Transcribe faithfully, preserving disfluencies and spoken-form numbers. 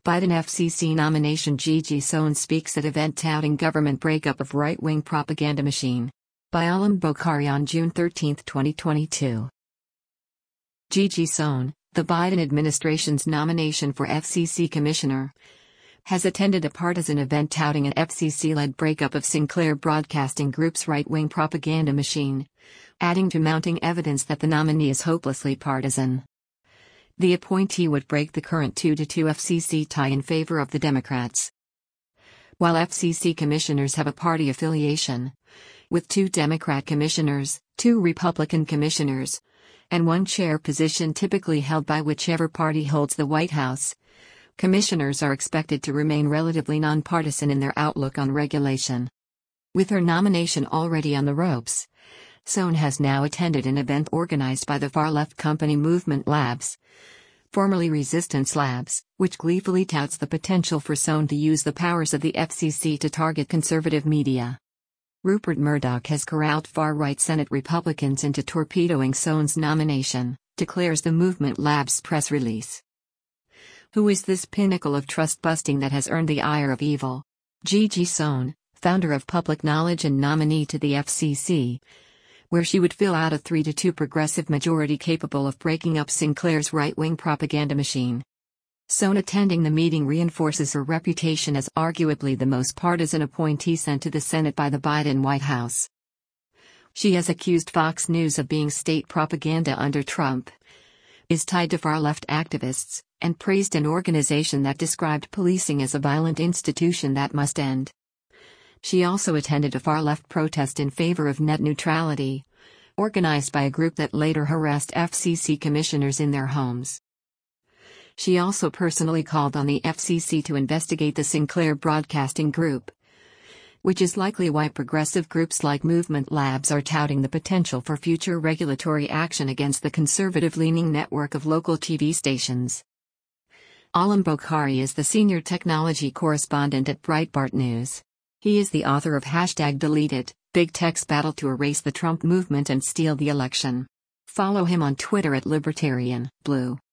Biden F C C nomination. Gigi Sohn speaks at event touting government breakup of right-wing propaganda machine. By Alam Bokhari on June thirteenth, twenty twenty-two. Gigi Sohn, the Biden administration's nomination for F C C commissioner, has attended a partisan event touting an F C C-led breakup of Sinclair Broadcasting Group's right-wing propaganda machine, adding to mounting evidence that the nominee is hopelessly partisan. The appointee would break the current two to two F C C tie in favor of the Democrats. While F C C commissioners have a party affiliation, with two Democrat commissioners, two Republican commissioners, and one chair position typically held by whichever party holds the White House, commissioners are expected to remain relatively nonpartisan in their outlook on regulation. With her nomination already on the ropes, Sohn has now attended an event organized by the far-left company Movement Labs, formerly Resistance Labs, which gleefully touts the potential for Sohn to use the powers of the F C C to target conservative media. Rupert Murdoch has corralled far-right Senate Republicans into torpedoing Sohn's nomination, declares the Movement Labs press release. Who is this pinnacle of trust-busting that has earned the ire of evil? Gigi Sohn, founder of Public Knowledge and nominee to the F C C, where she would fill out a three to two progressive majority capable of breaking up Sinclair's right-wing propaganda machine. Sohn attending the meeting reinforces her reputation as arguably the most partisan appointee sent to the Senate by the Biden White House. She has accused Fox News of being state propaganda under Trump, is tied to far-left activists, and praised an organization that described policing as a violent institution that must end. She also attended a far-left protest in favor of net neutrality, organized by a group that later harassed F C C commissioners in their homes. She also personally called on the F C C to investigate the Sinclair Broadcasting Group, which is likely why progressive groups like Movement Labs are touting the potential for future regulatory action against the conservative-leaning network of local T V stations. Alam Bokhari is the senior technology correspondent at Breitbart News. He is the author of Hashtag Deleted, Big Tech's Battle to Erase the Trump Movement and Steal the Election. Follow him on Twitter at Libertarian Blue.